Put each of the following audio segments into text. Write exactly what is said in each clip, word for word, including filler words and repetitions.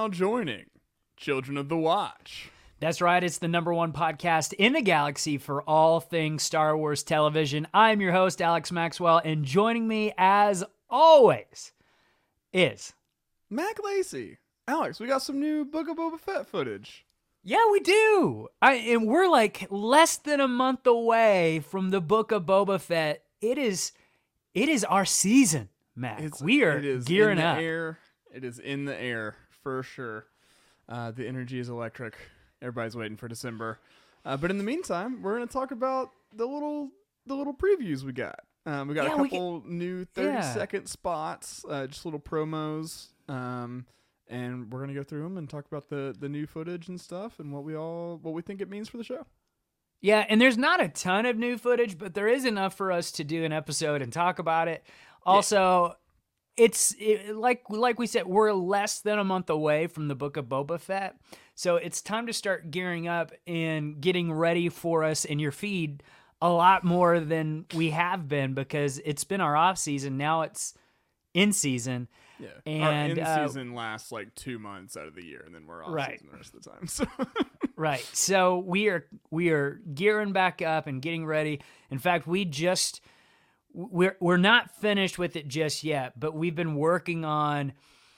now joining Children of the Watch. That's right. It's the number one podcast in the galaxy for all things Star Wars television. I'm your host, Alex Maxwell, and joining me, as always, is... Mac Lacey. Alex, we got some new Book of Boba Fett footage. Yeah, we do. I, and we're like less than a month away from the Book of Boba Fett. It is, it is our season, Mac. It's, we are it is gearing in the up. Air. It is in the air, for sure. Uh, the energy is electric. Everybody's waiting for December. Uh, but in the meantime, we're going to talk about the little the little previews we got. Um, we got Yeah, a we couple new thirty-second spots, uh, just little promos. Um, and we're going to go through them and talk about the, the new footage and stuff and what we all what we think it means for the show. Yeah, and there's not a ton of new footage, but there is enough for us to do an episode and talk about it. Also, yeah. it's it, like like we said, we're less than a month away from the Book of Boba Fett. So it's time to start gearing up and getting ready for us in your feed a lot more than we have been, because it's been our off season. Now it's in season. Yeah, and our in uh, season lasts like two months out of the year, and then we're off right. season the rest of the time. So right. So we are we are gearing back up and getting ready. In fact, we just we're we're not finished with it just yet, but we've been working on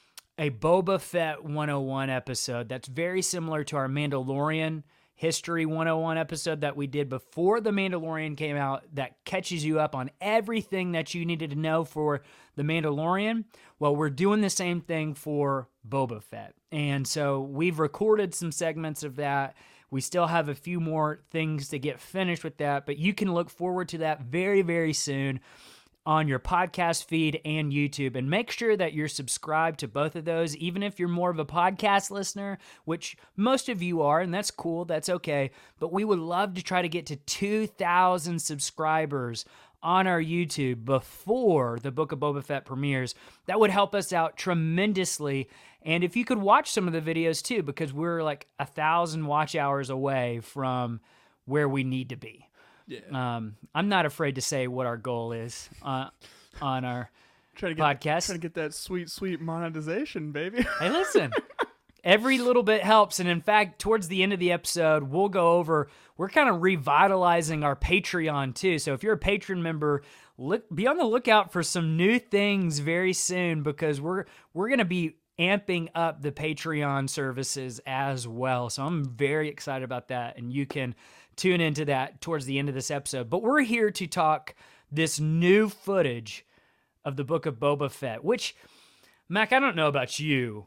a Boba Fett one oh one episode that's very similar to our Mandalorian History one oh one episode that we did before The Mandalorian came out, that catches you up on everything that you needed to know for The Mandalorian. Well, we're doing the same thing for Boba Fett. And so we've recorded some segments of that. We still have a few more things to get finished with that, but you can look forward to that very, very soon on your podcast feed and YouTube. And make sure that you're subscribed to both of those, even if you're more of a podcast listener, which most of you are, and that's cool, that's okay. But we would love to try to get to two thousand subscribers on our YouTube before the Book of Boba Fett premieres. That would help us out tremendously. And if you could watch some of the videos too, because we're like a thousand watch hours away from where we need to be. Yeah. Um, I'm not afraid to say what our goal is uh, on our trying to get, podcast. Trying to get that sweet, sweet monetization, baby. Hey, listen, every little bit helps. And in fact, towards the end of the episode, we'll go over, we're kind of revitalizing our Patreon too. So if you're a patron member, look, be on the lookout for some new things very soon, because we're we're going to be amping up the Patreon services as well. So I'm very excited about that. And you can tune into that towards the end of this episode. But we're here to talk this new footage of the Book of Boba Fett, which, Mac, I don't know about you.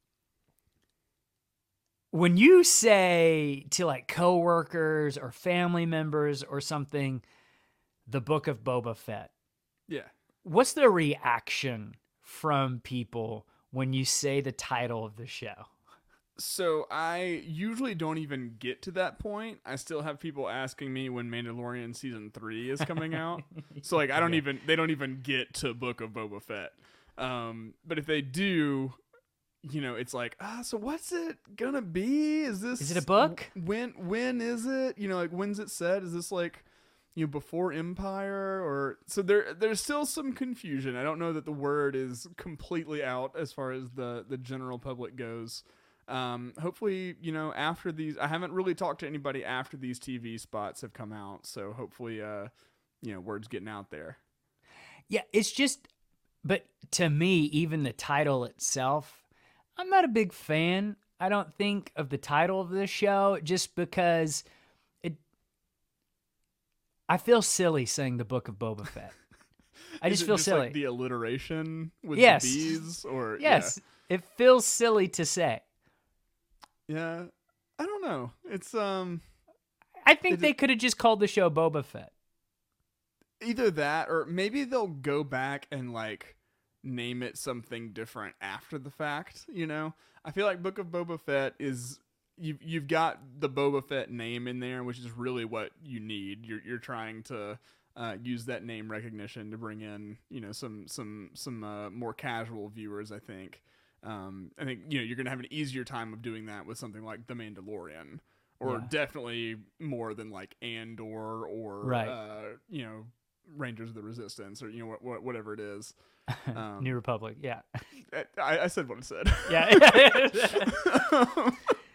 When you say to like coworkers or family members or something, the Book of Boba Fett, yeah, what's the reaction from people when you say the title of the show? So I usually don't even get to that point. I still have people asking me when Mandalorian season three is coming out. So like I don't yeah. even they don't even get to Book of Boba Fett. Um, but if they do, you know, it's like, ah, so what's it gonna be? Is this Is it a book? When when is it? You know, like when's it set? Is this like, you know, before Empire? Or so there there's still some confusion. I don't know that the word is completely out as far as the the general public goes. Um, hopefully, you know, after these, I haven't really talked to anybody after these T V spots have come out. So hopefully, uh, you know, word's getting out there. Yeah, it's just, but to me, even the title itself, I'm not a big fan. I don't think of the title of this show, just because it, I feel silly saying the Book of Boba Fett. I just feel just silly. Like the alliteration with yes. the bees, or yes, yeah. It feels silly to say. Yeah, I don't know. It's um, I think they could have just called the show Boba Fett. Either that, or maybe they'll go back and like name it something different after the fact. You know, I feel like Book of Boba Fett is you've you've got the Boba Fett name in there, which is really what you need. You're you're trying to uh, use that name recognition to bring in, you know, some some some uh, more casual viewers, I think. Um, I think, you know, you're going to have an easier time of doing that with something like The Mandalorian, or yeah. definitely more than like Andor or, right. uh, you know, Rangers of the Resistance, or, you know, wh- wh- whatever it is. Um, New Republic, yeah. I, I said what I said. Yeah.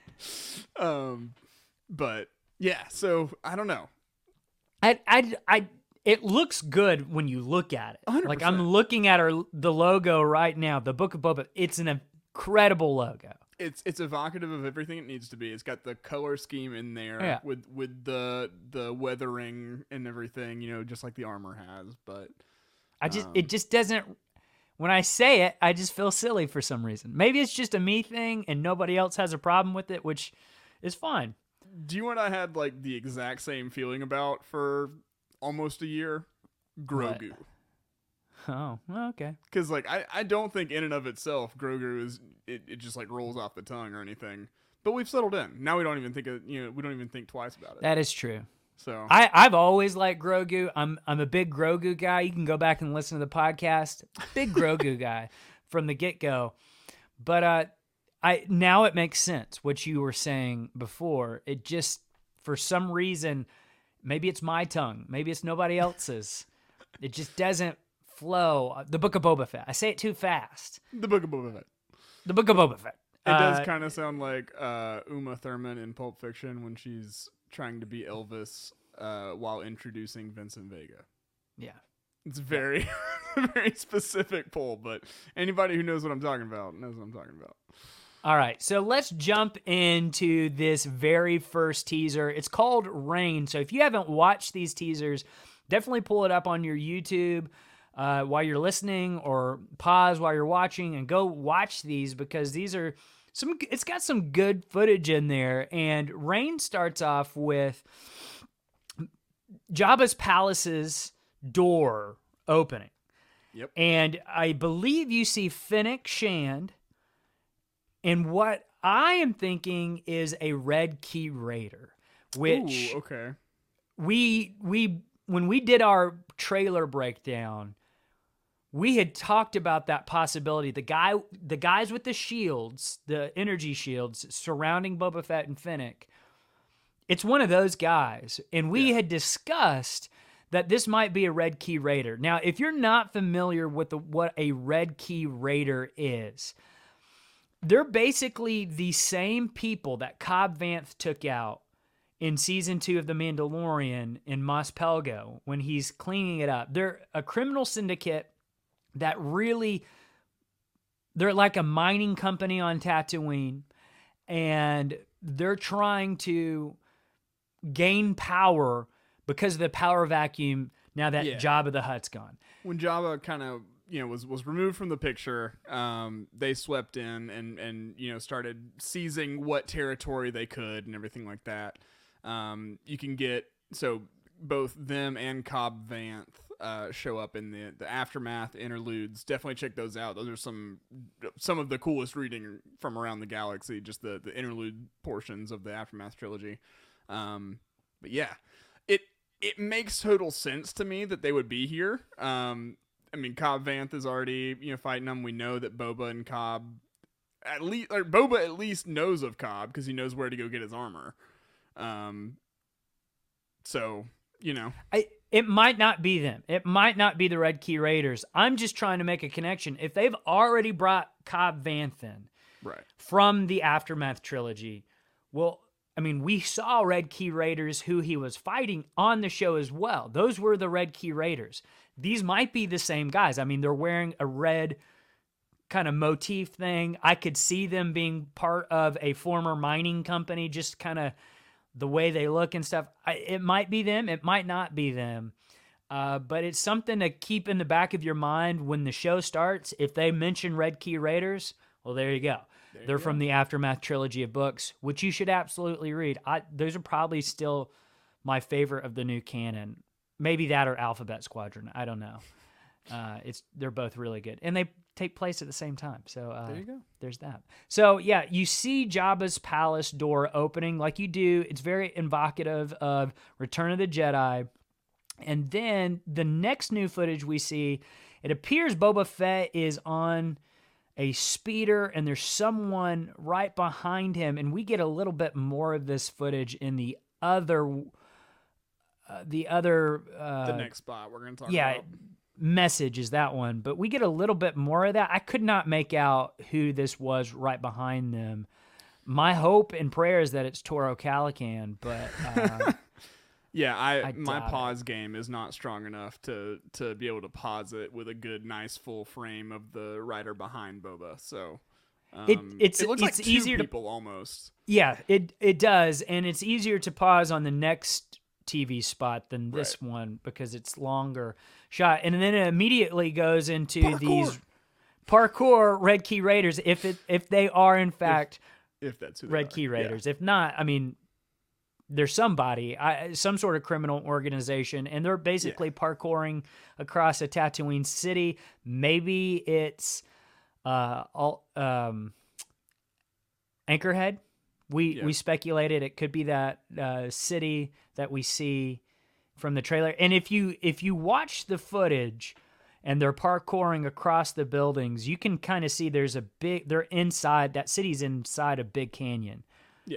um, but yeah, so I don't know. I, I, I, it looks good when you look at it. one hundred Like percent. I'm looking at our the logo right now, the Book of Boba. It's an incredible logo. It's it's evocative of everything it needs to be. It's got the color scheme in there Yeah. with with the the weathering and everything, you know, just like the armor has. But I just Um, it just doesn't. When I say it, I just feel silly for some reason. Maybe it's just a me thing, and nobody else has a problem with it, which is fine. do you know what I had like the exact same feeling about for almost a year? Grogu. Oh, well, okay. Because like I, I don't think in and of itself Grogu is it, it just like rolls off the tongue or anything. But we've settled in. Now we don't even think of, you know we don't even think twice about it. That is true. So I, I've always liked Grogu. I'm I'm a big Grogu guy. You can go back and listen to the podcast. Big Grogu guy from the get go. But uh, I now it makes sense what you were saying before. It just for some reason, maybe it's my tongue, maybe it's nobody else's. It just doesn't flow. The Book of Boba Fett. I say it too fast. the Book of Boba Fett. The Book of Boba Fett. It does Uh, kind of sound like uh, Uma Thurman in Pulp Fiction when she's trying to be Elvis uh, while introducing Vincent Vega. yeah. It's very, very specific pull, but anybody who knows what I'm talking about knows what I'm talking about. All right, so let's jump into this very first teaser. It's called Rain. So if you haven't watched these teasers, definitely pull it up on your YouTube uh, while you're listening, or pause while you're watching and go watch these, because these are some. It's got some good footage in there. And Rain starts off with Jabba's palace's door opening. Yep. And I believe you see Fennec Shand. And what I am thinking is a Red Key Raider, which Ooh, okay. we we when we did our trailer breakdown, we had talked about that possibility. The guy, the guys with the shields, the energy shields surrounding Boba Fett and Fennec. It's one of those guys, and we Yeah. had discussed that this might be a Red Key Raider. Now, if you're not familiar with the, what a Red Key Raider is, they're basically the same people that Cobb Vanth took out in season two of The Mandalorian in Mos Pelgo when he's cleaning it up. They're a criminal syndicate that really, they're like a mining company on Tatooine, and they're trying to gain power because of the power vacuum now that Yeah. Jabba the Hutt's gone. When Jabba kind of you know was was removed from the picture, um, they swept in and and you know started seizing what territory they could and everything like that. Um, you can get so both them and Cobb Vanth uh, show up in the the aftermath interludes. Definitely check those out. Those are some some of the coolest reading from around the galaxy. Just the the interlude portions of the aftermath trilogy. Um, but yeah, it it makes total sense to me that they would be here. Um, I mean, Cobb Vanth is already you know fighting them. We know that Boba and Cobb, at least, or Boba at least knows of Cobb because he knows where to go get his armor. Um, so you know, I, it might not be them. It might not be the Red Key Raiders. I'm just trying to make a connection. If they've already brought Cobb Vanth in right? from the Aftermath trilogy, well, I mean, we saw Red Key Raiders who he was fighting on the show as well. Those were the Red Key Raiders. These might be the same guys. I mean, they're wearing a red kind of motif thing. I could see them being part of a former mining company, just kind of the way they look and stuff. I, it might be them. It might not be them. Uh, but it's something to keep in the back of your mind when the show starts. If they mention Red Key Raiders, well, there you go. There They're you from go. the Aftermath trilogy of books, which you should absolutely read. I, those are probably still my favorite of the new canon. Maybe that or Alphabet Squadron. I don't know. Uh, it's they're both really good, and they take place at the same time. So uh, There you go. There's that. So yeah, you see Jabba's palace door opening like you do. It's very evocative of Return of the Jedi. And then the next new footage we see, it appears Boba Fett is on a speeder and there's someone right behind him, and we get a little bit more of this footage in the other uh, the other uh, The next spot we're gonna talk yeah, about. message is that one, but we get a little bit more of that. I could not make out who this was right behind them. My hope and prayer is that it's Toro Calican, but uh, yeah, I, I my doubt pause game is not strong enough to to be able to pause it with a good, nice full frame of the rider behind Boba. So um, It- it's- it looks it's like two easier to- people almost. yeah, it it does, and it's easier to pause on the next T V spot than this Right. one because it's longer shot, and then it immediately goes into Parkour! these parkour Red Key Raiders. If it if they are in fact If that's who they Red are. Key Yeah. Raiders, if not, I mean, there's somebody, I, some sort of criminal organization, and they're basically parkouring across a Tatooine city. Maybe it's uh all um Anchorhead. We Yeah. we speculated it could be that uh, city that we see from the trailer. And if you if you watch the footage and they're parkouring across the buildings, you can kind of see there's a big they're inside that city's inside a big canyon. Yeah.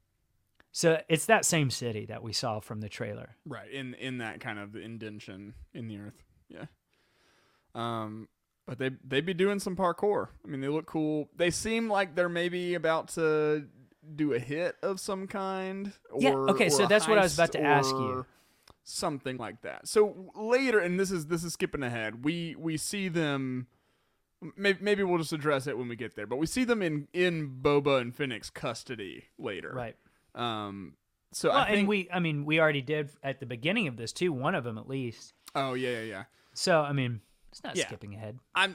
So it's that same city that we saw from the trailer. Right, in in that kind of indention in the earth. Yeah. Um but they they be doing some parkour. I mean, they look cool. They seem like they're maybe about to do a hit of some kind or Yeah, okay, or so a that's what I was about heist to ask or you. Something like that. So later, and this is this is skipping ahead. We we see them. Maybe, maybe we'll just address it when we get there. But we see them in in Boba and Fennec's custody later. Right. Um. So Well, I think. and we I mean, we already did at the beginning of this too, one of them at least. oh yeah yeah yeah. So, I mean, it's not Yeah. skipping ahead. I'm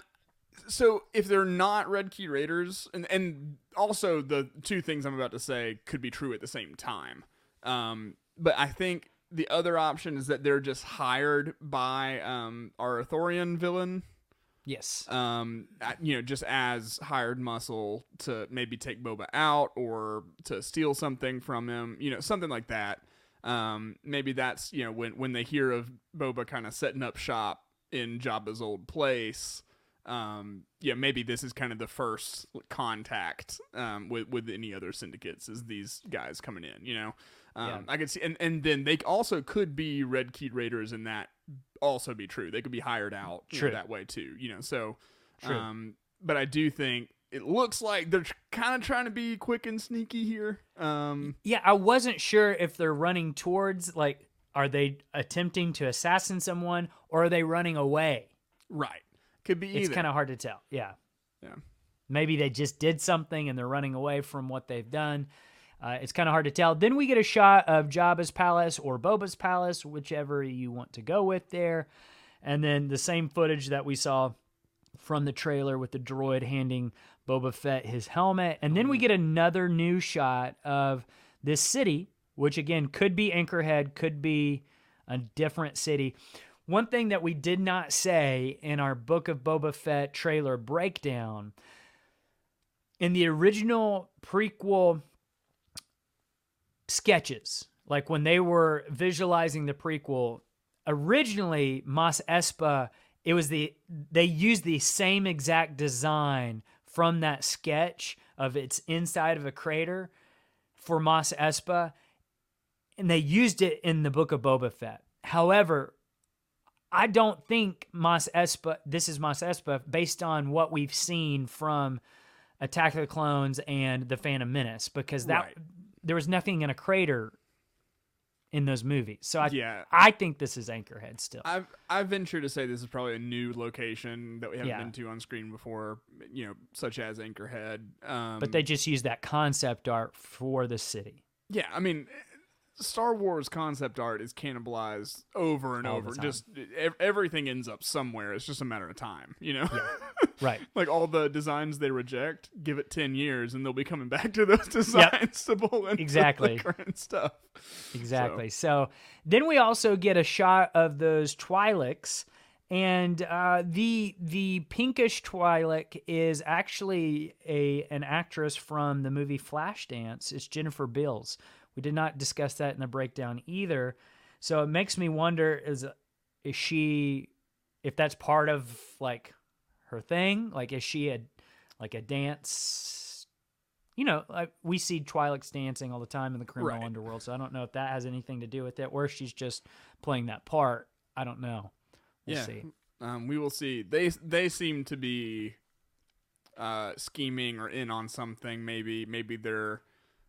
so if they're not Red Key Raiders, and and also the two things I'm about to say could be true at the same time. Um, but I think the other option is that they're just hired by um our Arthurian villain, Yes. um, a- you know, just as hired muscle to maybe take Boba out or to steal something from him, you know, something like that. Um, maybe that's you know when when they hear of Boba kind of setting up shop in Jabba's old place. Um, yeah, maybe this is kind of the first contact um, with with any other syndicates is these guys coming in. You know, um, Yeah. I could see, and and then they also could be Red Key Raiders, and that also be true. They could be hired out you know, True. that way too. You know, so True. um, but I do think it looks like they're kind of trying to be quick and sneaky here. Um, Yeah, I wasn't sure if they're running towards, like, are they attempting to assassin someone or are they running away? right, could be It's either. kind of hard to tell. Yeah. Yeah. Maybe they just did something and they're running away from what they've done. Uh, it's kind of hard to tell. Then we get a shot of Jabba's palace or Boba's palace, whichever you want to go with there. And then the same footage that we saw from the trailer with the droid handing Boba Fett his helmet. And then we get another new shot of this city, which again could be Anchorhead, could be a different city. One thing that we did not say in our Book of Boba Fett trailer breakdown, in the original prequel sketches, like when they were visualizing the prequel, originally Mos Espa, it was the they used the same exact design from that sketch of its inside of a crater for Mos Espa, and they used it in the Book of Boba Fett. However, I don't think Mos Espa, this is Mos Espa, based on what we've seen from Attack of the Clones and The Phantom Menace, because that Right. there was nothing in a crater in those movies. So I, Yeah. I think this is Anchorhead still. I've I venture to say this is probably a new location that we haven't Yeah. been to on screen before, you know, such as Anchorhead. Um, but they just used that concept art for the city. yeah, I mean, Star Wars concept art is cannibalized over and All the over. time. Just ev- everything ends up somewhere. It's just a matter of time, you know. Right. Like all the designs they reject, give it ten years, and they'll be coming back to those designs to pull in Exactly. the current stuff. Exactly. So, then we also get a shot of those Twi'leks, and uh, the the pinkish Twi'lek is actually a an actress from the movie Flashdance. It's Jennifer Beals. We did not discuss that in the breakdown either. So it makes me wonder: is is she, if that's part of like her thing? Like, is she a like a dance? You know, like we see Twi'leks dancing all the time in the criminal Right. underworld. So I don't know if that has anything to do with it, or if she's just playing that part. I don't know. We'll yeah, see. Um, we will see. They they seem to be uh, scheming or in on something. Maybe maybe they're.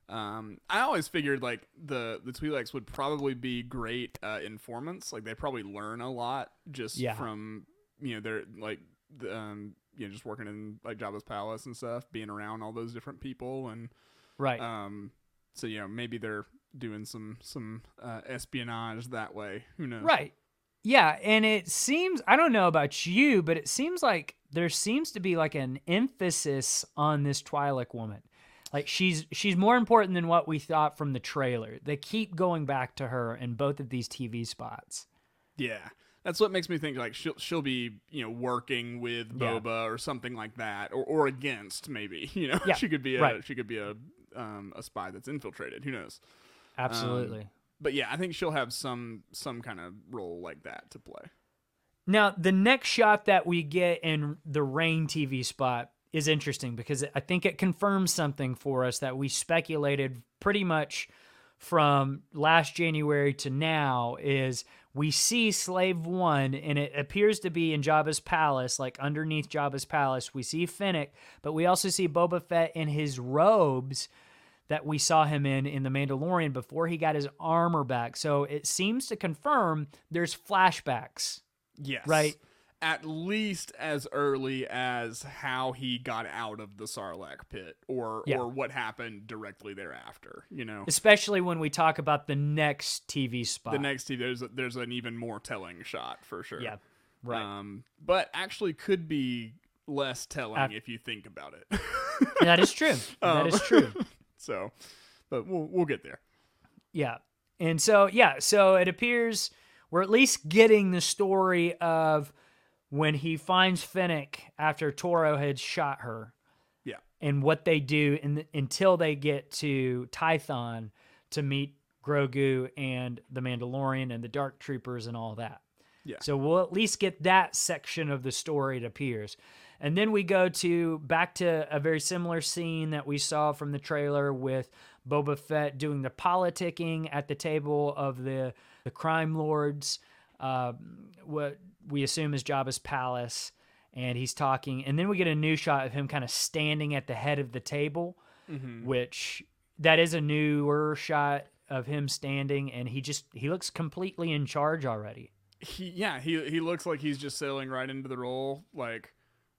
Um, I always figured like the the Twi'leks would probably be great uh, informants. Like they probably learn a lot just Yeah. from you know they're like the, um you know just working in like Jabba's palace and stuff, being around all those different people and Right. um. So you know maybe they're doing some some uh, espionage that way. Who knows? Right. Yeah, and it seems, I don't know about you, but it seems like there seems to be like an emphasis on this Twi'lek woman. Like she's she's more important than what we thought from the trailer. They keep going back to her in both of these T V spots. Yeah. That's what makes me think like she'll she'll be, you know, working with Yeah. Boba or something like that or, or against maybe, you know. Yeah, she could be a right. she could be a um a spy that's infiltrated, who knows. Absolutely. Um, but yeah, I think she'll have some some kind of role like that to play. Now, the next shot that we get in the Rain T V spot is interesting because I think it confirms something for us that we speculated pretty much from last January to now is we see Slave One and it appears to be in Jabba's palace, like underneath Jabba's palace. We see Fennec, but we also see Boba Fett in his robes that we saw him in in The Mandalorian before he got his armor back. So it seems to confirm there's flashbacks. Yes. Right. At least as early as how he got out of the Sarlacc pit or Yeah. or what happened directly thereafter, you know. Especially when we talk about the next T V spot. The next T V there's a, there's an even more telling shot for sure. Yeah. Right. Um but actually could be less telling Uh, if you think about it. That is true. Um, that is true. So, but we'll we'll get there. Yeah. And so, yeah, so it appears we're at least getting the story of when he finds Fennec after Toro had shot her. Yeah. And what they do in the, until they get to Tython to meet Grogu and the Mandalorian and the Dark Troopers and all that. Yeah. So we'll at least get that section of the story, it appears. And then we go to back to a very similar scene that we saw from the trailer with Boba Fett doing the politicking at the table of the, the crime lords, uh, what we assume is Jabba's palace. And he's talking. And then we get a new shot of him kind of standing at the head of the table, Mm-hmm. which that is a newer shot of him standing. And he just, he looks completely in charge already. He yeah, he he looks like he's just sailing right into the role. Like,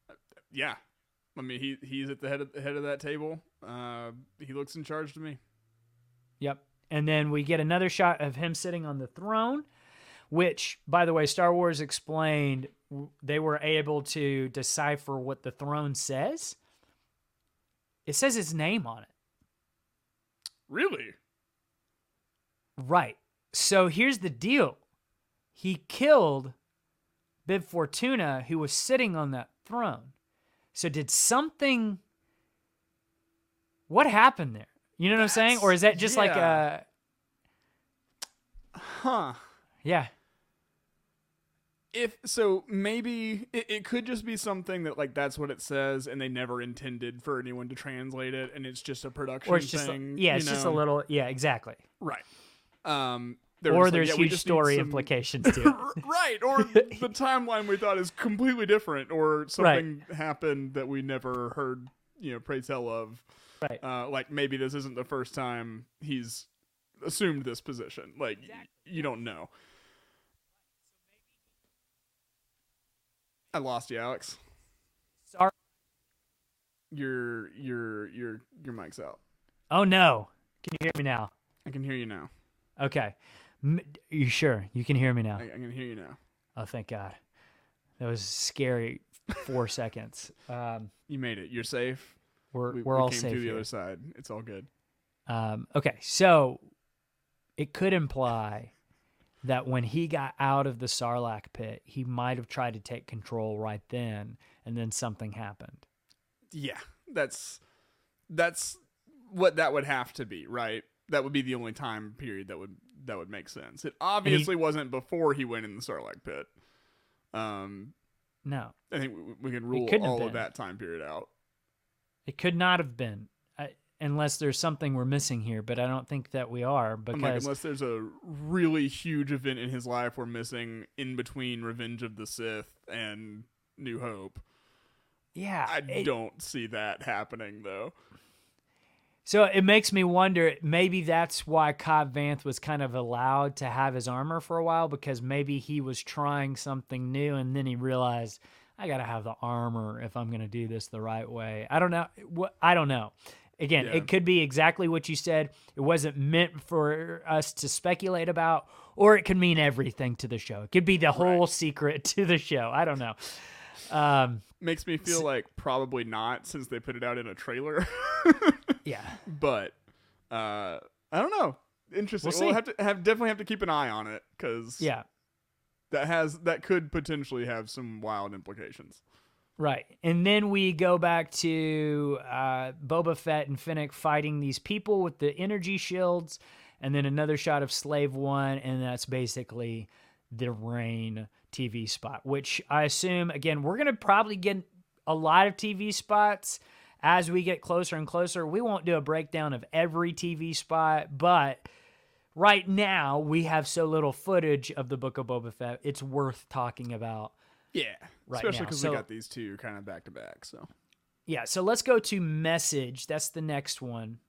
yeah, I mean he he's at the head of the head of that table. Uh, he looks in charge to me. Yep. And then we get another shot of him sitting on the throne, which, by the way, Star Wars explained w- they were able to decipher what the throne says. It says his name on it. Really? Right. So here's the deal. He killed Bib Fortuna, who was sitting on that throne. So did something... What happened there? You know what I'm saying? Or is that just like yeah. a... Huh. Yeah. If so, maybe it, it could just be something that like that's what it says, and they never intended for anyone to translate it, and it's just a production Or it's just... thing. A, yeah, you it's just a know? little... Yeah, exactly. Right. Um. they were Or just like, there's yeah, we huge just need story some- implications to it. Right, or the timeline we thought is completely different, or something happened that we never heard, you know, pray tell of. Right. Uh, like maybe this isn't the first time he's assumed this position. Like y- you don't know. I lost you, Alex. Sorry. Your your your your mic's out. Oh, no. Can you hear me now? I can hear you now. Okay. M- you sure? You can hear me now? I, I can hear you now. Oh, thank God. That was scary four seconds. Um, You made it. You're safe. we're We, we're we all came safe through the here. other side. It's all good. Um, okay, so it could imply that when he got out of the Sarlacc pit, he might have tried to take control right then, and then something happened. Yeah, that's that's what that would have to be, right? That would be the only time period that would that would make sense. It obviously wasn't before he went in the Sarlacc pit. Um, No, I think we, we can rule couldn't have all of been. that time period out. it could not have been. I, unless there's something we're missing here, but I don't think that we are I'm like, because unless there's a really huge event in his life we're missing in between Revenge of the Sith and New Hope. yeah, I it- don't see that happening though. So it makes me wonder, maybe that's why Cobb Vanth was kind of allowed to have his armor for a while, because maybe he was trying something new and then he realized, I got to have the armor if I'm going to do this the right way. I don't know. What I don't know. Again, Yeah. it could be exactly what you said. It wasn't meant for us to speculate about, or it could mean everything to the show. It could be the whole Right. secret to the show. I don't know. Um, Makes me feel like probably not, since they put it out in a trailer. yeah. But uh, I don't know. Interesting. We'll We'll, see. have to have definitely have to keep an eye on it, because Yeah. that has that could potentially have some wild implications. Right. And then we go back to uh, Boba Fett and Fennec fighting these people with the energy shields, and then another shot of Slave One, and that's basically the Rain T V spot, which I assume, again, we're going to probably get a lot of T V spots as we get closer and closer. We won't do a breakdown of every T V spot, but right now we have so little footage of the Book of Boba Fett, it's worth talking about. Yeah, Right especially now. because So- we got these two kind of back to back. So Yeah, so let's go to Message. That's the next one.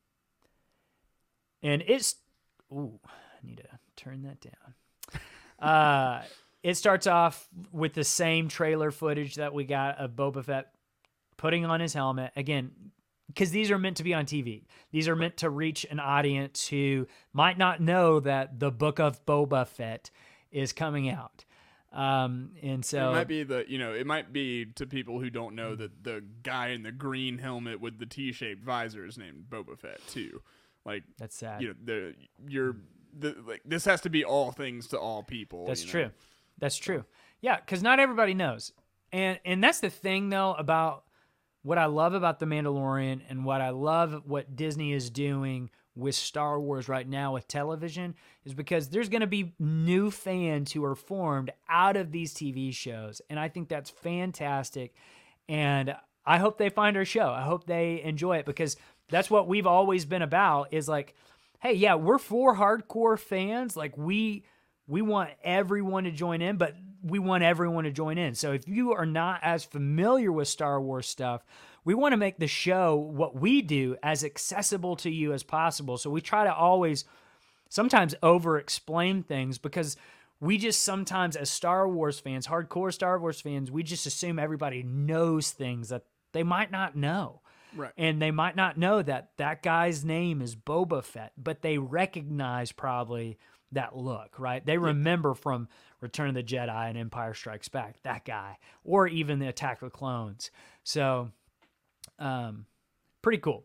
And it's... Ooh, I need to turn that down. Uh, it starts off with the same trailer footage that we got of Boba Fett putting on his helmet. Again, because these are meant to be on T V. These are meant to reach an audience who might not know that the Book of Boba Fett is coming out. Um, and so... it might be the you know it might be to people who don't know that the guy in the green helmet with the T-shaped visor is named Boba Fett too. Like That's sad. you know the you're the like this has to be all things to all people. That's you know? true. That's true. Yeah, because not everybody knows. And and that's the thing, though, about what I love about The Mandalorian and what I love what Disney is doing with Star Wars right now with television is because there's going to be new fans who are formed out of these T V shows. And I think that's fantastic. And I hope they find our show. I hope they enjoy it, because that's what we've always been about is like, hey, yeah, we're for hardcore fans. Like we we want everyone to join in, but we want everyone to join in. So if you are not as familiar with Star Wars stuff, we want to make the show, what we do, as accessible to you as possible. So we try to always sometimes over-explain things, because we just sometimes, as Star Wars fans, hardcore Star Wars fans, we just assume everybody knows things that they might not know. Right. And they might not know that that guy's name is Boba Fett, but they recognize probably that look, right? They remember from Return of the Jedi and Empire Strikes Back, that guy, or even the Attack of the Clones. So, um, pretty cool.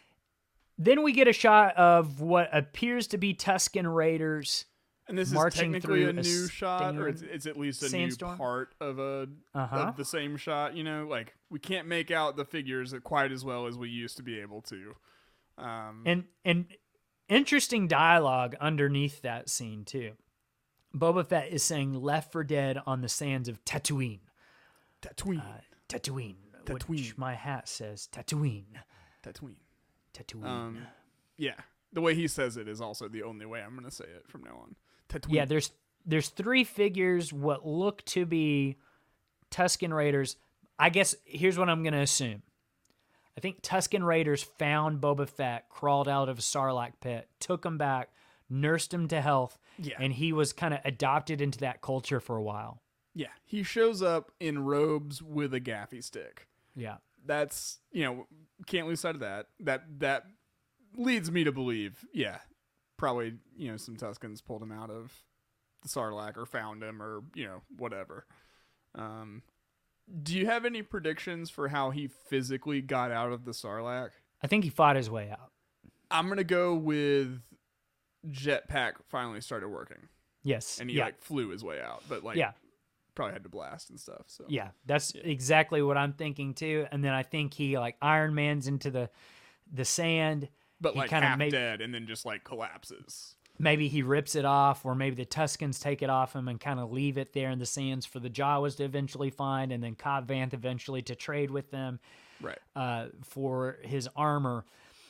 Then we get a shot of what appears to be Tusken Raiders. And this is marching technically through a a new shot, or stinger it's, it's at least a sandstorm. new part of a Uh-huh. of the same shot. You know, like we can't make out the figures quite as well as we used to be able to. Um, And and interesting dialogue underneath that scene too. Boba Fett is saying "Left for Dead" on the sands of Tatooine. Tatooine, Uh, Tatooine, which Tatooine. my hat says Tatooine. Tatooine. Tatooine. Um, yeah, the way he says it is also the only way I'm going to say it from now on. Tatooine. Yeah, there's there's three figures what look to be Tusken Raiders. I guess here's what I'm going to assume. I think Tusken Raiders found Boba Fett, crawled out of a Sarlacc pit, took him back, nursed him to health, Yeah. and he was kind of adopted into that culture for a while. Yeah, he shows up in robes with a gaffy stick. Yeah. That's, you know, can't lose sight of that. That that leads me to believe, yeah, probably, you know, some Tuskens pulled him out of the Sarlacc or found him or, you know, whatever. Um, do you have any predictions for how he physically got out of the Sarlacc? I think he fought his way out. I'm going to go with jetpack finally started working Yes. and he yeah. like flew his way out, but like yeah. probably had to blast and stuff. So Yeah. That's exactly what I'm thinking too. And then I think he like Iron Man's into the the sand. but he like kinda half made- dead and then just like collapses. Maybe he rips it off, or maybe the Tuskens take it off him and kind of leave it there in the sands for the Jawas to eventually find, and then Cobb Vanth eventually to trade with them Right. uh, for his armor.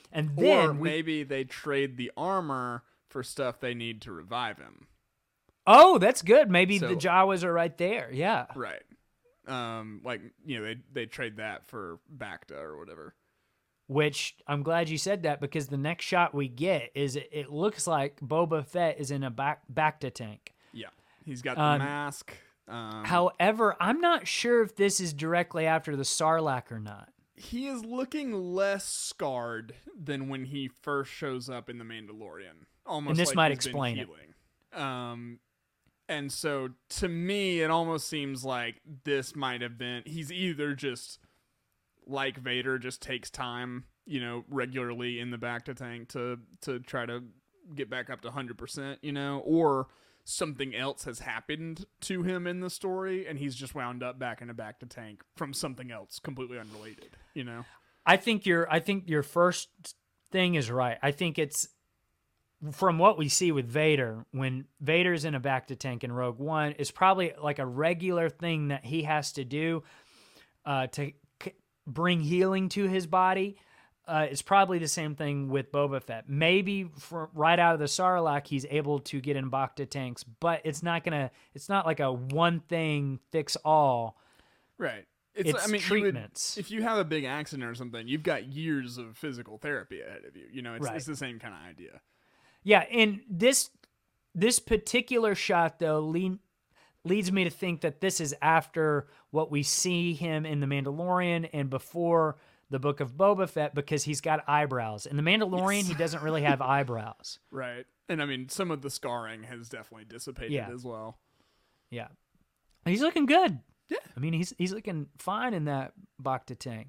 And then or we, maybe they trade the armor for stuff they need to revive him. oh, that's good. Maybe So- the Jawas are right there. Yeah. Right. Um, like, you know, they they trade that for Bacta or whatever. Which I'm glad you said that, because the next shot we get is it, it looks like Boba Fett is in a back Bacta tank. Yeah. He's got the Um, mask. Um, However, I'm not sure if this is directly after the Sarlacc or not. he is looking less scarred than when he first shows up in The Mandalorian. Almost And this like might he's been explain it. healing. Um, and so to me, it almost seems like this might have been, he's either just like Vader, just takes time, you know, regularly in the Bacta tank to, to try to get back up to one hundred percent, you know, or something else has happened to him in the story and he's just wound up back in a Bacta tank from something else completely unrelated, you know? I think your I think your first thing is right. I think it's from what we see with Vader, when Vader's in a Bacta tank in Rogue One, it's probably like a regular thing that he has to do uh, to c- bring healing to his body. Uh, it's probably the same thing with Boba Fett. Maybe for, right out of the Sarlacc, he's able to get in Bacta tanks, but it's not gonna. It's not like a one thing fix all. Right. It's I mean, you would- treatments. if you have a big accident or something, you've got years of physical therapy ahead of you. You know, it's, Right. it's the same kind of idea. Yeah, and this this particular shot though lead, leads me to think that this is after what we see him in The Mandalorian and before the Book of Boba Fett, because he's got eyebrows. In The Mandalorian, Yes. he doesn't really have eyebrows. Right. And I mean, some of the scarring has definitely dissipated Yeah. as well. Yeah, he's looking good. Yeah. I mean, he's he's looking fine in that Bacta tank.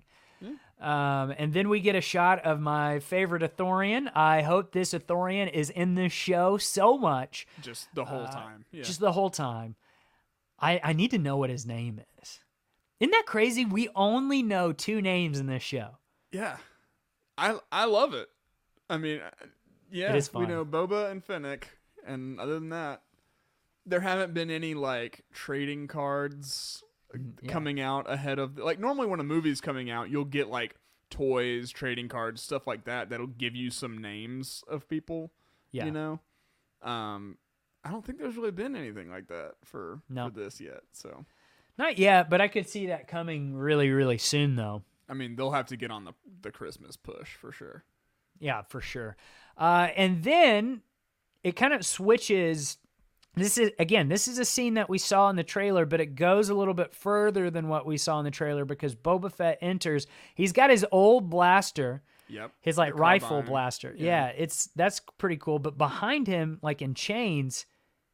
Um, and then we get a shot of my favorite Ithorian. I hope this Ithorian is in this show so much. Just the whole Uh, time. Yeah. Just the whole time. I, I need to know what his name is. Isn't that crazy? We only know two names in this show. yeah. I I love it. I mean, uh, yeah, is we fun. know Boba and Fennec, and other than that, there haven't been any like trading cards yeah. coming out ahead of like normally when a movie's coming out you'll get like toys, trading cards, stuff like that that'll give you some names of people. Yeah. You know? Um I don't think there's really been anything like that for, No. for this yet. So Not yet, but I could see that coming really, really soon, though. I mean they'll have to get on the the Christmas push for sure. Yeah, for sure. Uh, and then it kind of switches. This is, again, this is a scene that we saw in the trailer, but it goes a little bit further than what we saw in the trailer because Boba Fett enters. He's got his old blaster, Yep. his like The rifle carbine. blaster. Yeah. Yeah, it's that's pretty cool. But behind him, like in chains,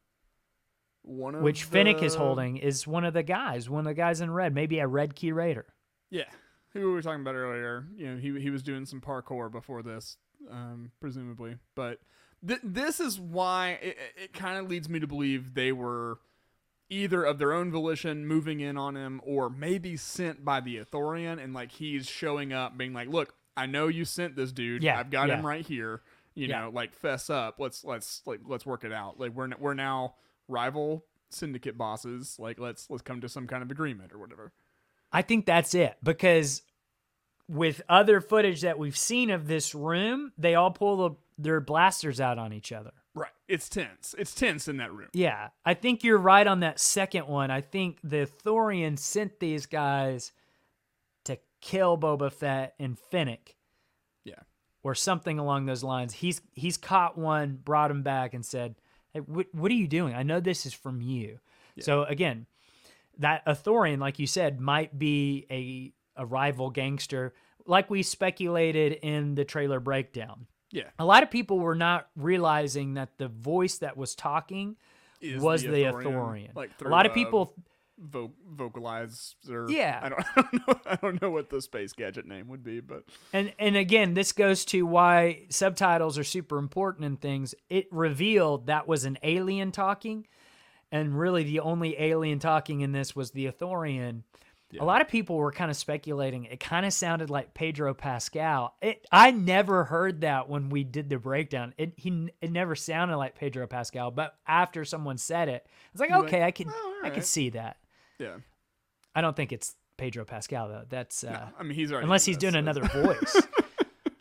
One of which Finnick is the- holding, is one of the guys, one of the guys in red, maybe a Red Key Raider. Yeah. Who we were talking about earlier, you know, he he was doing some parkour before this, um, presumably. But th- this is why it, it kind of leads me to believe they were either of their own volition moving in on him, or maybe sent by the Ithorian, and like he's showing up, being like, "Look, I know you sent this dude. Yeah, I've got yeah. him right here. You Yeah. know, like fess up. Let's let's like let's work it out. Like we're n- we're now rival syndicate bosses. Like let's let's come to some kind of agreement or whatever." I think that's it, because with other footage that we've seen of this room, they all pull the, their blasters out on each other. Right. It's tense. It's tense in that room. Yeah, I think you're right on that second one. I think the Thorian sent these guys to kill Boba Fett and Finnick, Yeah. or something along those lines. He's he's caught one, brought him back, and said, "Hey, what what are you doing? I know this is from you." So again, that Ithorian, like you said, might be a a rival gangster, like we speculated in the trailer breakdown. Yeah. A lot of people were not realizing that the voice that was talking Is was the Ithorian, Ithorian. Like A through, lot of uh, people, vo- vocalizer. Yeah. I don't, I don't know. I don't know what the space gadget name would be, but and and again, this goes to why subtitles are super important in things. It revealed that was an alien talking, and really the only alien talking in this was the Ithorian. A lot of people were kind of speculating. It kind of sounded like Pedro Pascal. It, I never heard that when we did the breakdown. It he it never sounded like Pedro Pascal. But after someone said it, I was like, You're okay, like, I can "Oh, I can alright." see that. yeah. I don't think it's Pedro Pascal though. That's uh, No, I mean, he's already unless in he's this, doing so- another voice.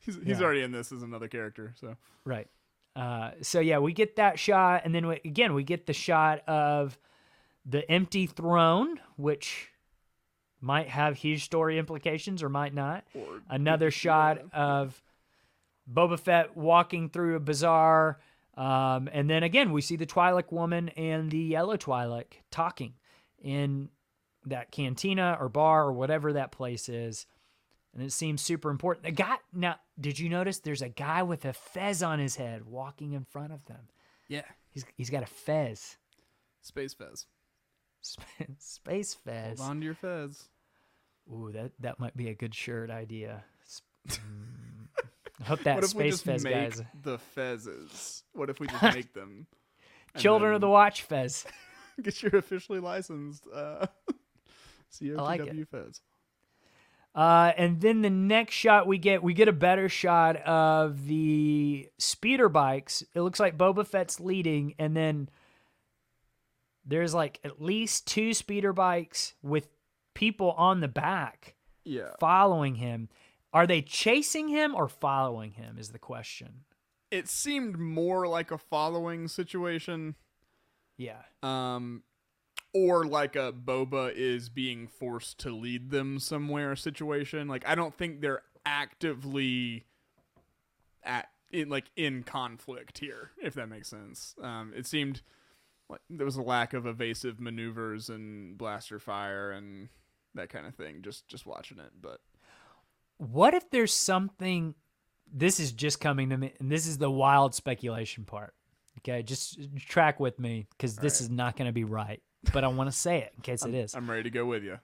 he's he's Yeah. already in this as another character. So Right. Uh, so yeah, we get that shot, and then we, again we get the shot of the empty throne, which might have huge story implications or might not. Or- Another shot yeah. of Boba Fett walking through a bazaar, um, and then again we see the Twi'lek woman and the Yellow Twi'lek talking in that cantina or bar or whatever that place is. And it seems super important. The guy, now, did you notice there's a guy with a fez on his head walking in front of them? yeah, He's he's got a fez, Space Fez. Sp- space fez. Hold on to your Fez. Ooh, that that might be a good shirt idea. Sp- mm. I hope that What if we space just fez make guys. the Fezes? What if we just make them? and Children of the then Watch fez. Get your officially licensed uh, C O T W like it. Fez. Uh, and then the next shot we get, we get a better shot of the speeder bikes. It looks like Boba Fett's leading, and then there's like at least two speeder bikes with people on the back Yeah, following him. Are they chasing him or following him is the question. it seemed more like a following situation. Yeah. Um, or like a Boba is being forced to lead them somewhere situation. Like I don't think they're actively at in like in conflict here, if that makes sense. Um, it seemed like there was a lack of evasive maneuvers and blaster fire and that kind of thing. Just just watching it, but What if there's something, this is just coming to me, and this is the wild speculation part. Okay, just track with me because this right. is not going to be right, but I want to say it in case I'm, it is. I'm ready to go with you.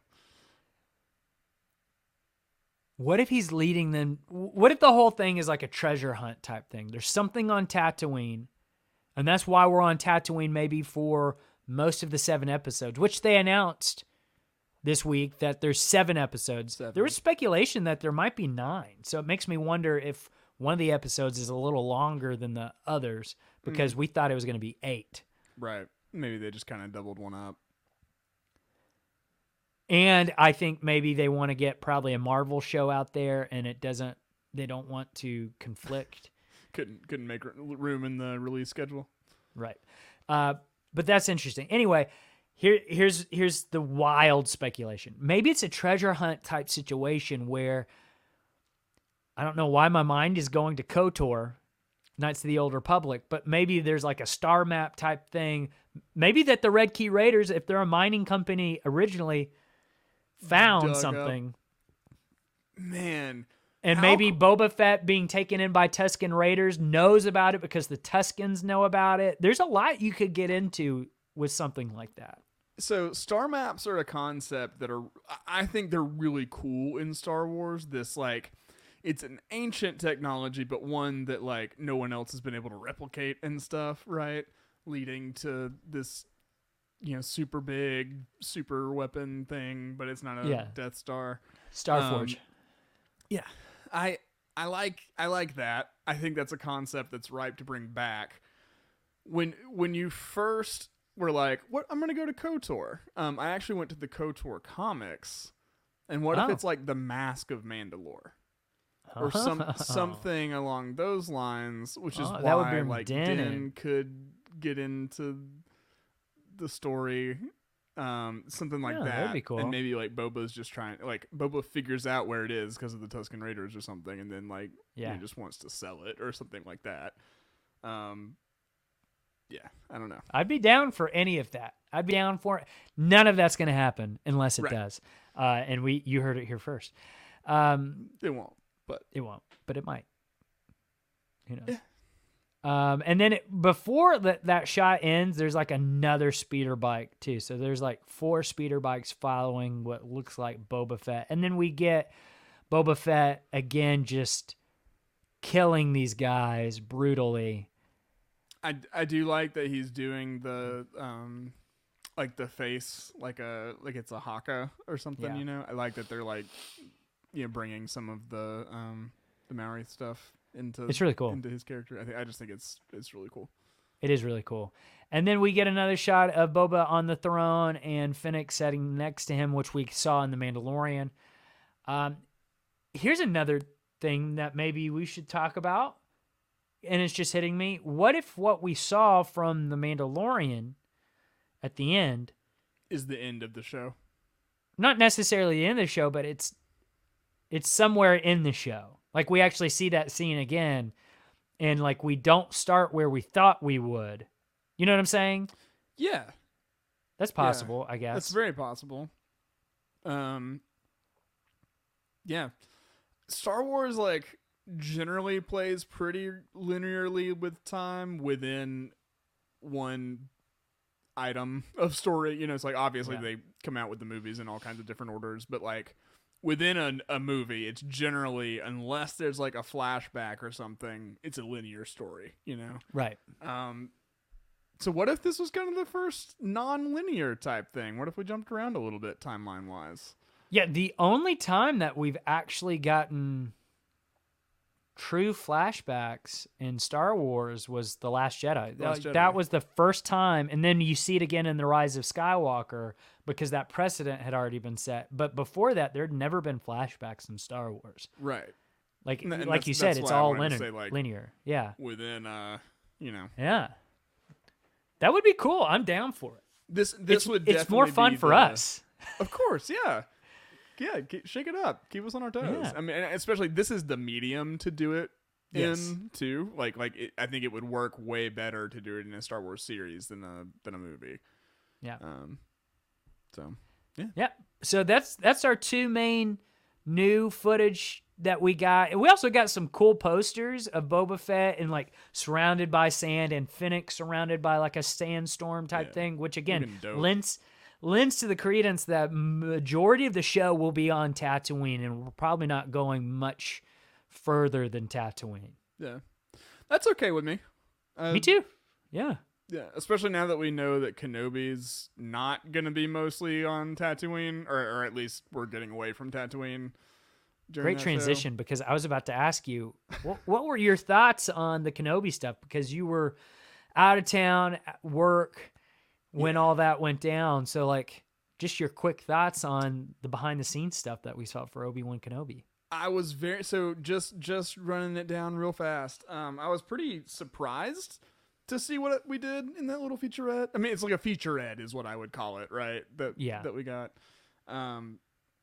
What if he's leading them? What if the whole thing is like a treasure hunt type thing? There's something on Tatooine, and that's why we're on Tatooine maybe for most of the seven episodes, which they announced this week that there's seven episodes. Seven. There was speculation that there might be nine, so it makes me wonder if one of the episodes is a little longer than the others because Mm. we thought it was going to be eight. Right. Maybe they just kind of doubled one up. And I think maybe they want to get probably a Marvel show out there, and it doesn't. They don't want to conflict. Couldn't couldn't make r- room in the release schedule. Right. Uh, but that's interesting. Anyway, here here's here's the wild speculation. Maybe it's a treasure hunt type situation where I don't know why my mind is going to KOTOR, Knights of the Old Republic, but maybe there's like a star map type thing. Maybe that the Red Key Raiders, if they're a mining company originally, found Dug up. something. Man, And How maybe co- Boba Fett being taken in by Tusken Raiders knows about it because the Tuskens know about it. There's a lot you could get into with something like that. so star maps are a concept that are I think they're really cool in Star Wars. This like it's an ancient technology, but one that like no one else has been able to replicate and stuff, right? Leading to this, you know, super big super weapon thing, but it's not a Yeah. Death Star. Starforge. Um, Yeah, I I like I like that. I think that's a concept that's ripe to bring back. When when you first were like, "What? I'm gonna go to KOTOR." Um, I actually went to the KOTOR comics, and what Oh. if it's like the Mask of Mandalore or some something along those lines? Which is Oh, why that would bring like Din Din in. could get into the story. Um, something like Yeah, that. that'd be cool. And maybe like Boba's just trying, like Boba figures out where it is because of the Tusken Raiders or something, and then like Yeah. he just wants to sell it or something like that. Um, yeah, I don't know. I'd be down for any of that. I'd be down for it. None of that's going to happen unless it Right. does. Uh, and we, you heard it here first. Um, It won't. But it won't, but it might. Who knows? Yeah. Um, and then it, before that, that shot ends, there's like another speeder bike too. So there's like four speeder bikes following what looks like Boba Fett. And then we get Boba Fett again, just killing these guys brutally. I, I do like that he's doing the um like the face like a like it's a haka or something. Yeah. You know, I like that they're like you know bringing some of the um the Maori stuff into It's really cool. into his character. I think I just think it's it's really cool. It is really cool. And then we get another shot of Boba on the throne and Fennec sitting next to him, which we saw in The Mandalorian. Um, here's another thing that maybe we should talk about, and it's just hitting me. What if what we saw from The Mandalorian at the end Is the end of the show. not necessarily the end of the show, but it's it's somewhere in the show. Like we actually see that scene again, and like we don't start where we thought we would. You know what I'm saying? Yeah. That's possible, I guess. That's very possible. Um, yeah. Star Wars, like, generally plays pretty linearly with time within one item of story. You know, it's like, obviously Yeah. they come out with the movies in all kinds of different orders, but, like, within a, a movie, it's generally, unless there's, like, a flashback or something, it's a linear story, you know? Right. Um, so what if this was kind of the first non-linear type thing? What if we jumped around a little bit timeline-wise? Yeah, the only time that we've actually gotten true flashbacks in Star Wars was The Last Jedi. The Last That- Jedi. That was the first time, and then you see it again in The Rise of Skywalker because that precedent had already been set. But before that, there'd never been flashbacks in Star Wars. Right. Like And- and like that's- you said, that's it's why I all wanted to linear. say, like- linear. Yeah. Within, uh, you know. Yeah. That would be cool. I'm down for it. This this It's, would it's more definitely fun be for the- us. Of course, yeah. Yeah, ke- shake it up. Keep us on our toes. Yeah. I mean, and especially this is the medium to do it Yes. in too. Like like it, I think it would work way better to do it in a Star Wars series than a than a movie. Yeah. Um so Yeah. So that's that's our two main new footage that we got. And we also got some cool posters of Boba Fett and like surrounded by sand and Fennec surrounded by like a sandstorm type Yeah. thing, which again Looking dope. lends lends to the credence that majority of the show will be on Tatooine, and we're probably not going much further than Tatooine. yeah. That's okay with me. Uh, Me too. Yeah. Yeah, especially now that we know that Kenobi's not going to be mostly on Tatooine, or, or at least we're getting away from Tatooine. during Great that transition show. because I was about to ask you what, what were your thoughts on the Kenobi stuff, because you were out of town at work when all that went down. So like just your quick thoughts on the behind the scenes stuff that we saw for Obi-Wan Kenobi. I was very so just just running it down real fast. Um, I was pretty surprised to see what we did in that little featurette. I mean, it's like a featurette is what I would call it, right? That Yeah. that we got. Um,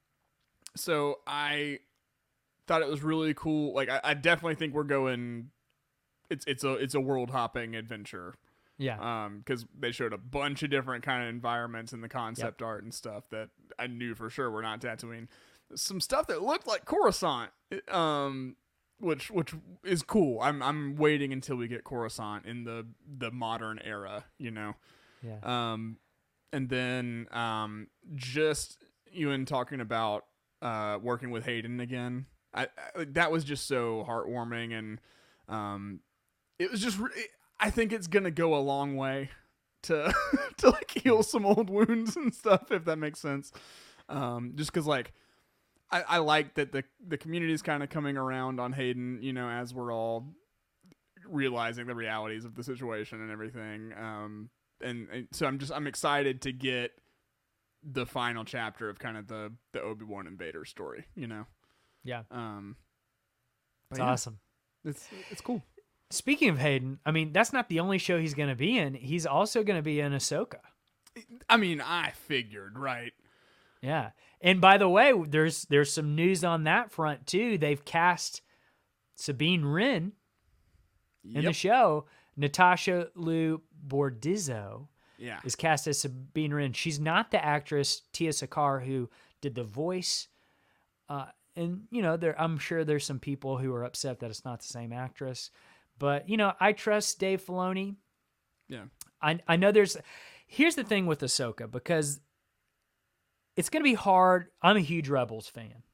so I thought it was really cool. Like I, I definitely think we're going. It's it's a it's a world hopping adventure. Yeah. Um, because they showed a bunch of different kind of environments in the concept art and stuff that I knew for sure were not Tatooine. Some stuff that looked like Coruscant, um, which which is cool. I'm I'm waiting until we get Coruscant in the the modern era, you know. Yeah. Um, and then um, just Ewan talking about uh working with Hayden again. I, I that was just so heartwarming, and um, it was just. Re- I think it's gonna go a long way to to like heal some old wounds and stuff, if that makes sense. Um, just because like I, I like that the the community is kind of coming around on Hayden, you know, as we're all realizing the realities of the situation and everything. Um, and, and so I'm just I'm excited to get the final chapter of kind of the the Obi-Wan and Vader story, you know. Yeah. Um, It's but yeah, awesome. It's it's cool. Speaking of Hayden, I mean, that's not the only show he's going to be in. He's also going to be in Ahsoka. I mean, I figured, right? Yeah. And by the way, there's there's some news on that front too. They've cast Sabine Wren in the Yep. show. Natasha Liu Bordizzo Yeah. is cast as Sabine Wren. She's not the actress Tia Sakar who did the voice. Uh, and you know, there I'm sure there's some people who are upset that it's not the same actress. But you know, I trust Dave Filoni. Yeah. I I know there's. Here's the thing with Ahsoka, because it's going to be hard. I'm a huge Rebels fan.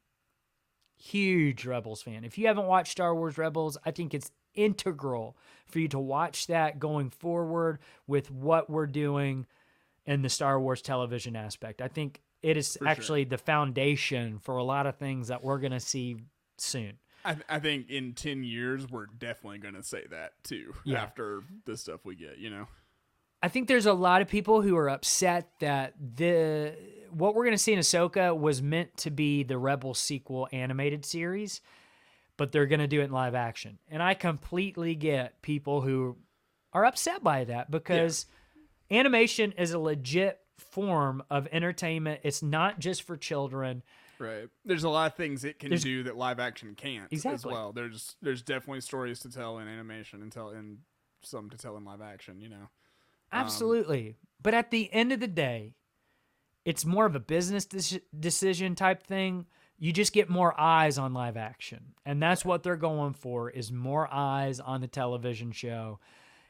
Huge Rebels fan. If you haven't watched Star Wars Rebels, I think it's integral for you to watch that going forward with what we're doing in the Star Wars television aspect. I think it is For actually the foundation for a lot of things that we're going to see soon. I, I think in ten years, we're definitely going to say that too. Yeah. After the stuff we get, you know? I think there's a lot of people who are upset that the what we're going to see in Ahsoka was meant to be the Rebel sequel animated series. but they're going to do it in live action. And I completely get people who are upset by that because yeah. animation is a legit form of entertainment. It's not just for children. Right. There's a lot of things it can There's, do that live action can't exactly. as well. There's there's definitely stories to tell in animation and tell in some to tell in live action, you know. Absolutely. Um, but at the end of the day, it's more of a business de- decision type thing. You just get more eyes on live action. And that's what they're going for, is more eyes on the television show.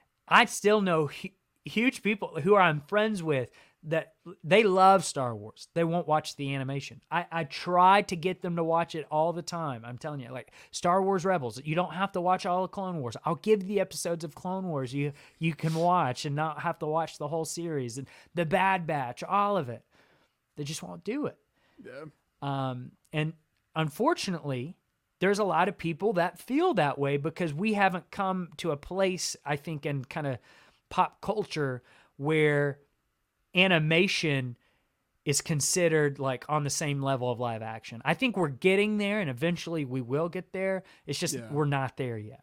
I still know hu- huge people who I'm friends with that they love Star Wars. They won't watch the animation. I, I try to get them to watch it all the time. I'm telling you, like Star Wars Rebels, you don't have to watch all of Clone Wars. I'll give the episodes of Clone Wars you you can watch and not have to watch the whole series. And the Bad Batch, all of it. They just won't do it. Yeah. Um, and unfortunately, there's a lot of people that feel that way because we haven't come to a place, I think, in kind of pop culture where animation is considered like on the same level of live action. I think we're getting there, and eventually we will get there. It's just yeah. we're not there yet.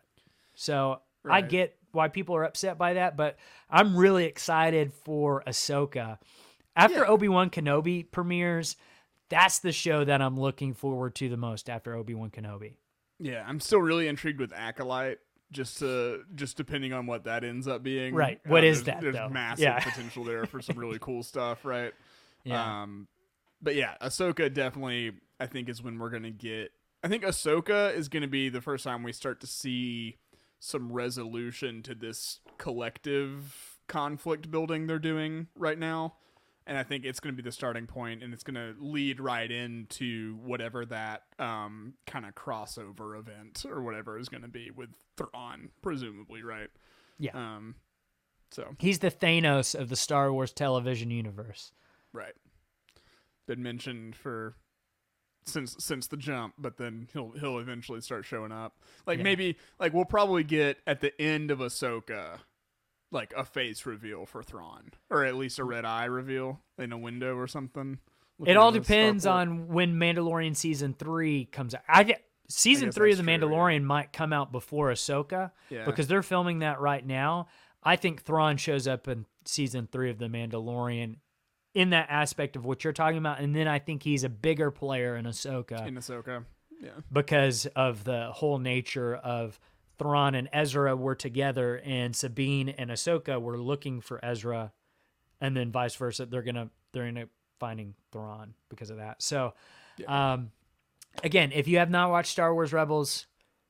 So right. I get why people are upset by that, but I'm really excited for Ahsoka. After yeah. Obi-Wan Kenobi premieres, that's the show that I'm looking forward to the most after Obi-Wan Kenobi. Yeah, I'm still really intrigued with Acolyte. Just to, just depending on what that ends up being. Right. What uh, is there's, that, There's though? massive yeah. potential there for some really cool stuff, right? Yeah. Um, but yeah, Ahsoka definitely, I think, is when we're going to get... I think Ahsoka is going to be the first time we start to see some resolution to this collective conflict building they're doing right now. And I think it's going to be the starting point, and it's going to lead right into whatever that um, kind of crossover event or whatever is going to be with Thrawn, presumably, right? Yeah. Um, so he's the Thanos of the Star Wars television universe. Right. Been mentioned for since since the jump, but then he'll he'll eventually start showing up. Like yeah. maybe like we'll probably get at the end of Ahsoka, like a face reveal for Thrawn, or at least a red eye reveal in a window or something. It all depends on when Mandalorian season three comes out. I season I three of the true, Mandalorian yeah. might come out before Ahsoka yeah. because they're filming that right now. I think Thrawn shows up in season three of the Mandalorian in that aspect of what you're talking about, and then I think he's a bigger player in Ahsoka. In Ahsoka, yeah, because of the whole nature of Thrawn and Ezra were together, and Sabine and Ahsoka were looking for Ezra, and then vice versa. They're gonna they're gonna finding Thrawn because of that. So, yeah. um, again, if you have not watched Star Wars Rebels,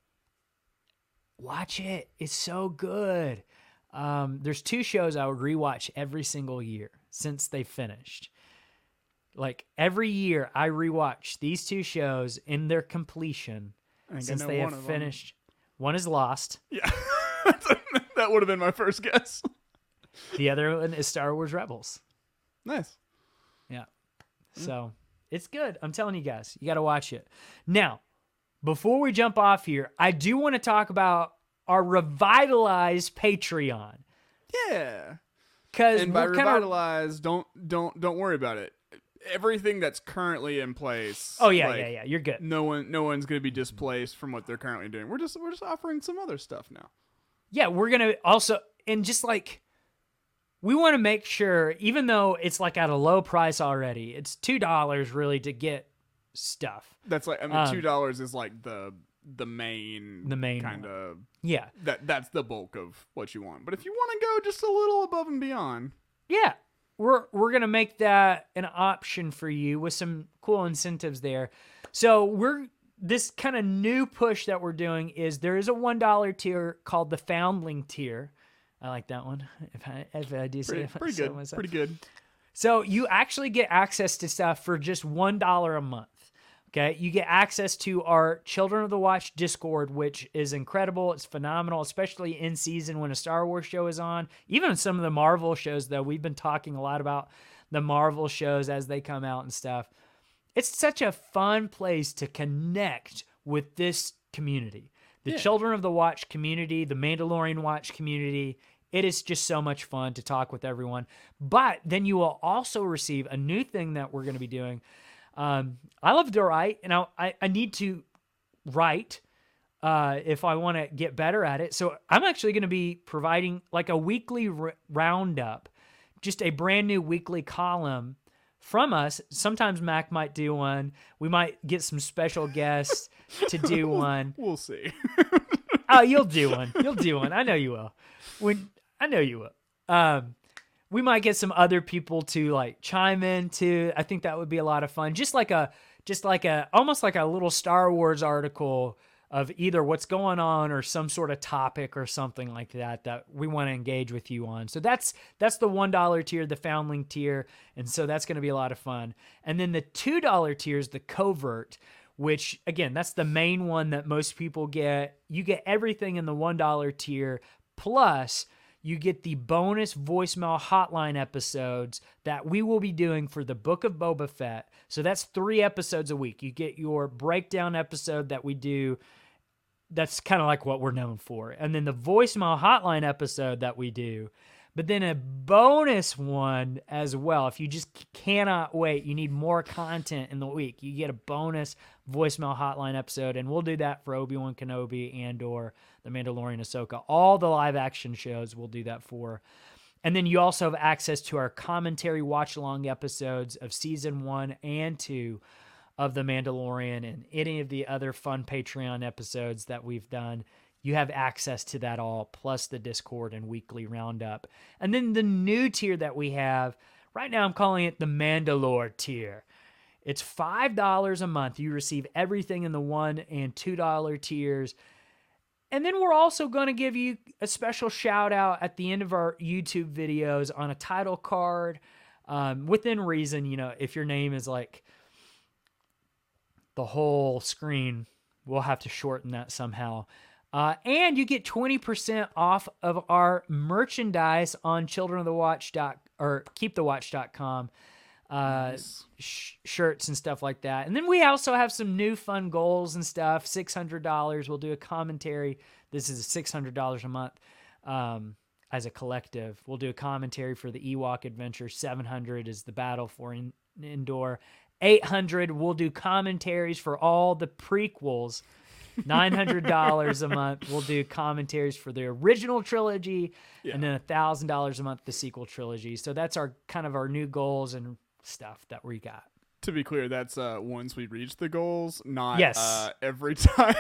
watch it. It's so good. Um, there's two shows I would rewatch every single year since they finished. Like every year, I rewatch these two shows in their completion since they have finished. One is Lost. Yeah, that would have been my first guess. The other one is Star Wars Rebels. Nice. Yeah. So it's good. I'm telling you guys, you got to watch it. Now, before we jump off here, I do want to talk about our revitalized Patreon. Yeah. Because and by revitalized, kinda... don't don't don't worry about it. Everything that's currently in place. Oh yeah, like, yeah, yeah. You're good. No one, no one's going to be displaced from what they're currently doing. We're just, we're just offering some other stuff now. Yeah, we're gonna also, and just like, we want to make sure, even though it's like at a low price already, it's two dollars really to get stuff. That's like, I mean, um, two dollars is like the the main, the main kind of. Yeah. That that's the bulk of what you want. But if you want to go just a little above and beyond, yeah. We're we're gonna make that an option for you with some cool incentives there. So we're this kind of new push that we're doing is there is a one dollar tier called the Foundling tier. I like that one. If I if I do say pretty, it pretty so good, myself. pretty good. So you actually get access to stuff for just one dollar a month. Okay, you get access to our Children of the Watch Discord, which is incredible. It's phenomenal, especially in season when a Star Wars show is on. Even some of the Marvel shows, though, we've been talking a lot about the Marvel shows as they come out and stuff. It's such a fun place to connect with this community. The yeah. Children of the Watch community, the Mandalorian Watch community. It is just so much fun to talk with everyone. But then you will also receive a new thing that we're going to be doing. Um, I love to write, and I, I, I need to write uh, if I want to get better at it. So I'm actually going to be providing like a weekly r- roundup, just a brand new weekly column from us. Sometimes Mac might do one. We might get some special guests to do one. We'll see. Oh, you'll do one. You'll do one. I know you will. When I know you will. Um, we might get some other people to like chime in too. I think that would be a lot of fun. Just like a, just like a, almost like a little Star Wars article of either what's going on or some sort of topic or something like that that we want to engage with you on. So that's that's the one dollar tier, the Foundling tier, and so that's going to be a lot of fun. And then the two dollar tier is the Covert, which again, that's the main one that most people get. You get everything in the one dollar tier, plus you get the bonus voicemail hotline episodes that we will be doing for the Book of Boba Fett. So that's three episodes a week. You get your breakdown episode that we do. That's kind of like what we're known for. And then the voicemail hotline episode that we do. But then a bonus one as well. If you just cannot wait, you need more content in the week, you get a bonus voicemail hotline episode. And we'll do that for Obi-Wan Kenobi and or The Mandalorian Ahsoka. All the live action shows we'll do that for. And then you also have access to our commentary watch-along episodes of season one and two of The Mandalorian and any of the other fun Patreon episodes that we've done. You have access to that all, plus the Discord and weekly roundup. And then the new tier that we have, right now I'm calling it the Mandalore tier. It's five dollars a month. You receive everything in the one and two dollar tiers. And then we're also going to give you a special shout out at the end of our YouTube videos on a title card. Um, within reason, you know, if your name is like the whole screen, we'll have to shorten that somehow. Uh, and you get twenty percent off of our merchandise on children of the watch dot or keep the watch dot com. Uh, Nice. sh- shirts and stuff like that. And then we also have some new fun goals and stuff. six hundred dollars. We'll do a commentary. This is six hundred dollars a month um, as a collective. We'll do a commentary for the Ewok adventure. seven hundred dollars is the Battle for in- Endor. eight hundred dollars we'll do commentaries for all the prequels. nine hundred dollars a month we'll do commentaries for the original trilogy. Yeah. And then one thousand dollars a month the sequel trilogy. So that's our kind of our new goals and stuff that we got. To be clear, that's uh, once we reach the goals, not yes. uh, every time.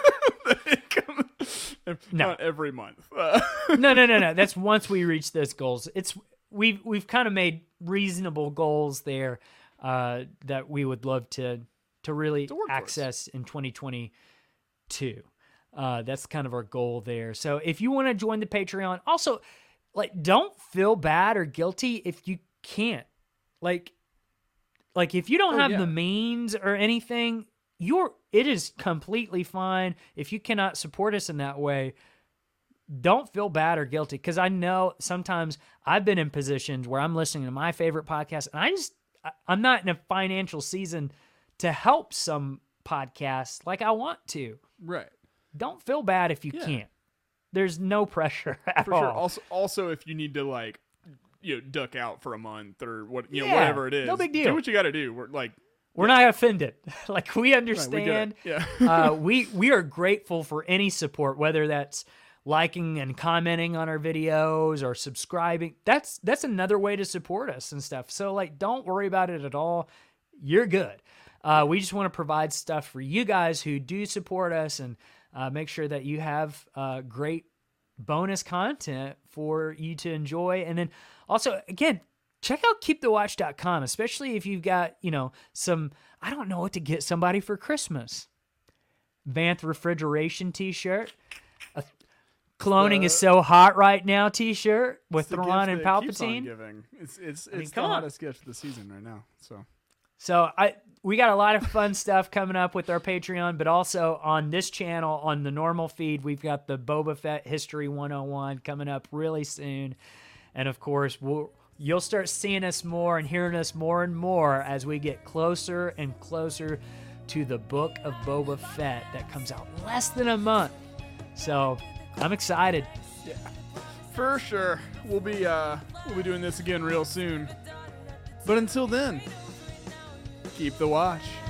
It comes, no. Not every month. Uh. no, no, no, no. That's once we reach those goals. It's we've we've kind of made reasonable goals there uh, that we would love to to really to access in twenty twenty-two. Uh, that's kind of our goal there. So if you want to join the Patreon, also, like, don't feel bad or guilty if you can't. Like, like if you don't oh, have yeah. the means or anything, you're it is completely fine. If you cannot support us in that way, don't feel bad or guilty. Because I know sometimes I've been in positions where I'm listening to my favorite podcast, and I just I'm not in a financial season to help some podcasts like I want to. Right. Don't feel bad if you yeah. can't. There's no pressure at for all. Sure. Also, also, if you need to like, you know, duck out for a month or what, you yeah, know, whatever it is, no big deal. Do what you got to do. We're like, we're yeah. not offended. Like we understand. Right, we yeah. uh, we we are grateful for any support, whether that's liking and commenting on our videos or subscribing. That's that's another way to support us and stuff. So like, don't worry about it at all. You're good. Uh, we just want to provide stuff for you guys who do support us and uh, make sure that you have uh, great bonus content for you to enjoy. And then also, again, check out keep the watch dot com, especially if you've got, you know, some, I don't know what to get somebody for Christmas. Vanth refrigeration t-shirt. A cloning the, is so hot right now t-shirt with Thrawn and Palpatine. Giving. It's it's, I mean, it's the on. hottest gift of the season right now. So So I we got a lot of fun stuff coming up with our Patreon, but also on this channel, on the normal feed, we've got the Boba Fett History one oh one coming up really soon. And of course, we'll, you'll start seeing us more and hearing us more and more as we get closer and closer to the Book of Boba Fett that comes out less than a month. So I'm excited. Yeah, for sure. We'll be uh, we'll be doing this again real soon. But until then, keep the watch.